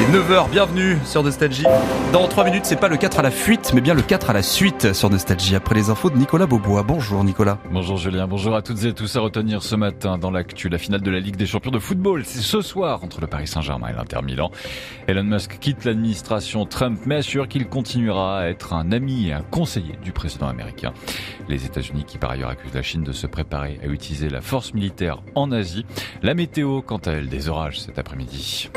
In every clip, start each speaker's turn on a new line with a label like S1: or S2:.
S1: 9h, bienvenue sur Nostalgie. Dans 3 minutes, c'est pas le 4 à la fuite, mais bien le 4 à la suite sur Nostalgie. Après les infos de Nicolas Beaubois. Bonjour Nicolas.
S2: Bonjour Julien, bonjour à toutes et tous. À retenir ce matin dans l'actu, la finale de la Ligue des Champions de football. C'est ce soir entre le Paris Saint-Germain et l'Inter Milan. Elon Musk quitte l'administration Trump, mais assure qu'il continuera à être un ami et un conseiller du président américain. Les États-Unis qui par ailleurs accusent la Chine de se préparer à utiliser la force militaire en Asie. La météo, quant à elle, des orages cet après-midi.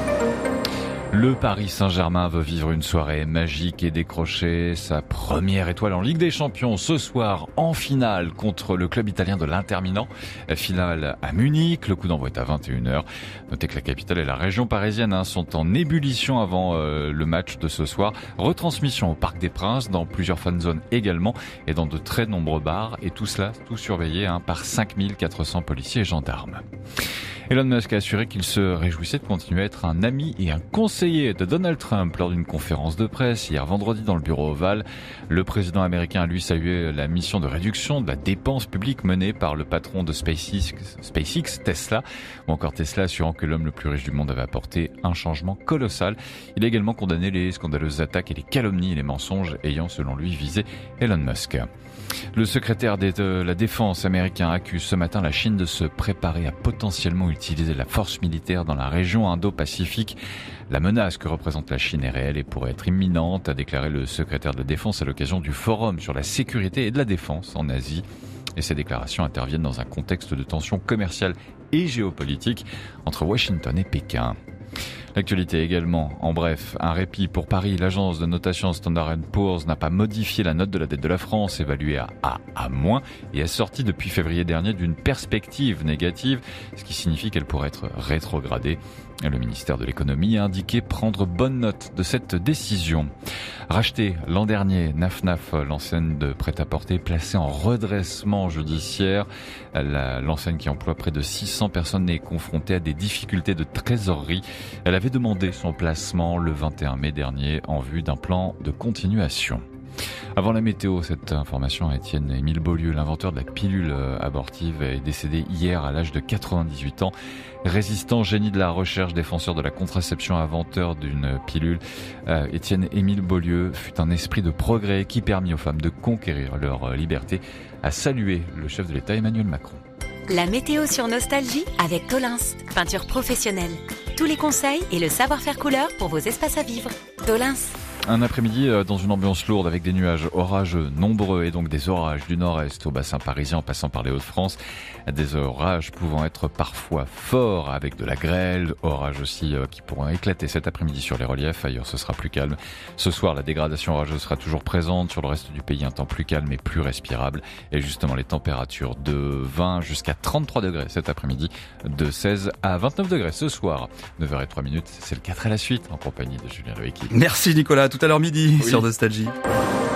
S2: Le Paris Saint-Germain veut vivre une soirée magique et décrocher sa première étoile en Ligue des Champions ce soir en finale contre le club italien de l'Inter Milan. La finale à Munich, le coup d'envoi est à 21h. Notez que la capitale et la région parisienne sont en ébullition avant le match de ce soir. Retransmission au Parc des Princes, dans plusieurs fan zones également et dans de très nombreux bars. Et tout cela, tout surveillé par 5400 policiers et gendarmes. Elon Musk a assuré qu'il se réjouissait de continuer à être un ami et un conseiller de Donald Trump lors d'une conférence de presse hier vendredi dans le bureau ovale. Le président américain a lui salué la mission de réduction de la dépense publique menée par le patron de SpaceX, Tesla, ou encore Tesla assurant que l'homme le plus riche du monde avait apporté un changement colossal. Il a également condamné les scandaleuses attaques et les calomnies et les mensonges ayant selon lui visé Elon Musk. Le secrétaire de la Défense américain accuse ce matin la Chine de se préparer à potentiellement utiliser la force militaire dans la région Indo-Pacifique. La menace que représente la Chine est réelle et pourrait être imminente, a déclaré le secrétaire de la Défense à l'occasion du forum sur la sécurité et de la défense en Asie. Et ces déclarations interviennent dans un contexte de tensions commerciales et géopolitiques entre Washington et Pékin. L'actualité également, en bref, un répit pour Paris. L'agence de notation Standard & Poor's n'a pas modifié la note de la dette de la France, évaluée à A à moins, et est sortie depuis février dernier d'une perspective négative, ce qui signifie qu'elle pourrait être rétrogradée. Le ministère de l'économie a indiqué prendre bonne note de cette décision. Rachetée l'an dernier, Naf, l'enseigne de prêt-à-porter placée en redressement judiciaire. L'enseigne qui emploie près de 600 personnes est confrontée à des difficultés de trésorerie. Elle avait demandé son placement le 21 mai dernier en vue d'un plan de continuation. Avant la météo, cette information, Étienne-Émile Beaulieu, l'inventeur de la pilule abortive, est décédé hier à l'âge de 98 ans. Résistant, génie de la recherche, défenseur de la contraception, inventeur d'une pilule, Étienne-Émile Beaulieu fut un esprit de progrès qui permit aux femmes de conquérir leur liberté, a salué le chef de l'État Emmanuel Macron.
S3: La météo sur Nostalgie avec Tolins, peinture professionnelle. Tous les conseils et le savoir-faire couleur pour vos espaces à vivre. Tolins.
S2: Un après-midi dans une ambiance lourde avec des nuages orageux nombreux et donc des orages du nord-est au bassin parisien en passant par les Hauts-de-France. Des orages pouvant être parfois forts avec de la grêle, orages aussi qui pourront éclater cet après-midi sur les reliefs. Ailleurs ce sera plus calme. Ce soir la dégradation orageuse sera toujours présente. Sur le reste du pays un temps plus calme et plus respirable. Et justement les températures de 20 jusqu'à 33 degrés cet après-midi, de 16 à 29 degrés ce soir. 9h03, c'est le 4 à la suite en compagnie de Julien Loïc.
S1: Merci Nicolas, à tout à l'heure midi sur Nostalgie.